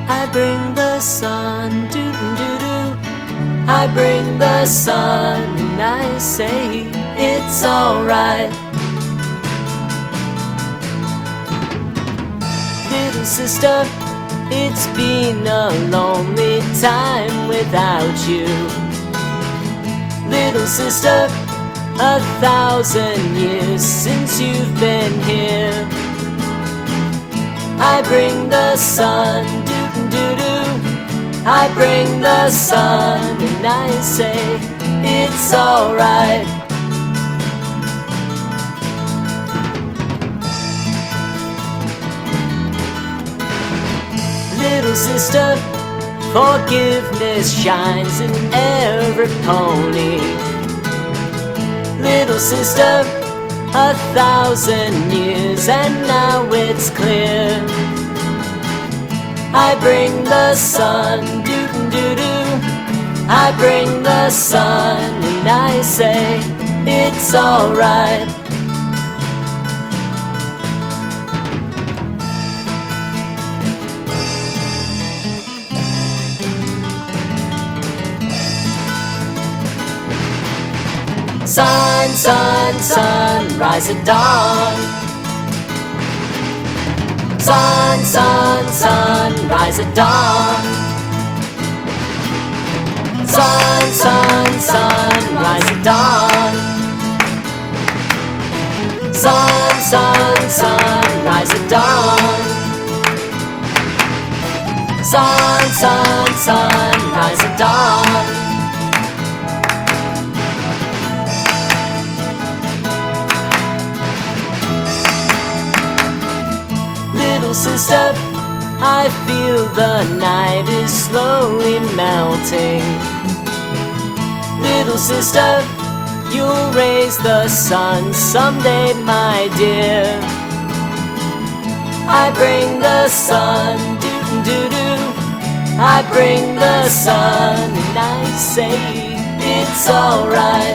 I bring the sun, doo-doo-doo-doo. I bring the sun, and I say it's alright. Little sister, it's been a lonely time without you. Little sister, 1,000 years since you've been here. I bring the sun, doo-doo-doo-doo. I bring the sun, and I say it's alright. Little sister, forgiveness shines in every pony. Little sister, 1,000 years, and now it's clear. I bring the sun, doo-doo-doo-doo. I bring the sun, and I say it's alright. Sun, sun, sun, rise at dawn. Sun, sun, sun, rise at dawn. Sun, sun, sun, rise at dawn. Sun, sun, sun, rise at dawn. Sun, sun, sun, rise at dawn. Little sister, I feel the night is slowly melting. Little sister, you'll raise the sun someday, my dear. I bring the sun, doo-doo-doo-doo. I bring the sun, and I say it's alright.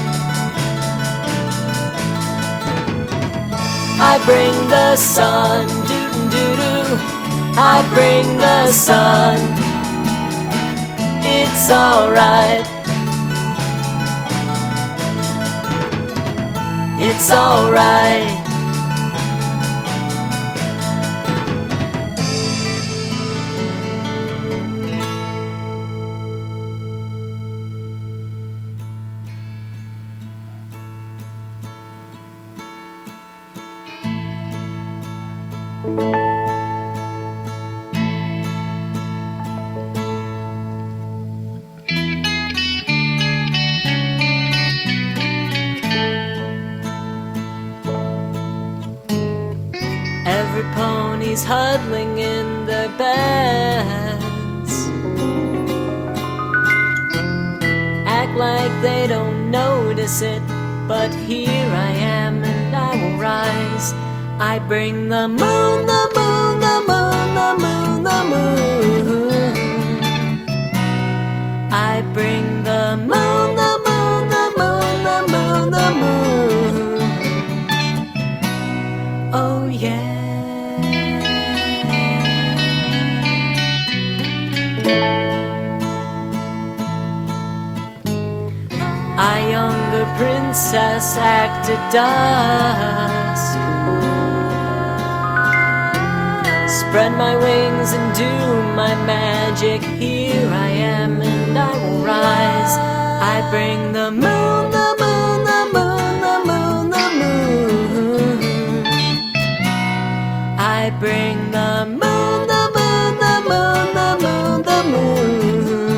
I bring the sun, doo-doo-doo. I bring the sun. It's alright. It's alright. Every pony's huddling in their beds. Act like they don't notice it, but here I am and I will rise. I bring the moon, the moon, the moon, the moon, the moon. I bring the moon, the moon, the moon, the moon, the moon. Oh yeah. A younger princess acted dusk. Spread my wings and do my magic. Here I am and I will rise. I bring the moon, the moon, the moon, the moon, the moon. I bring the moon, the moon, the moon, the moon, the moon.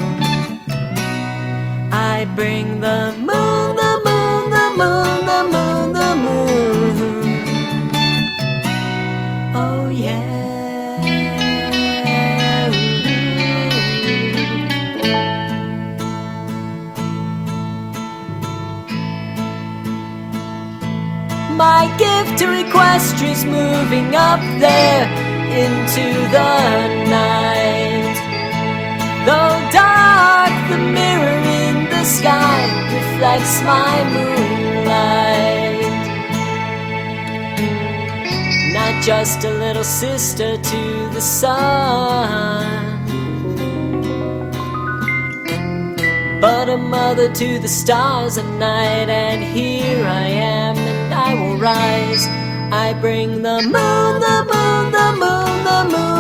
I bring the moon, the moon, the moon, the moon, the moon. Oh yeah. My gift to Equestria's moving up there into the night. Though dark, the mirror in the sky reflects my moonlight. Not just a little sister to the sun, a mother to the stars at night, and here I am and I will rise. I bring the moon, the moon, the moon, the moon.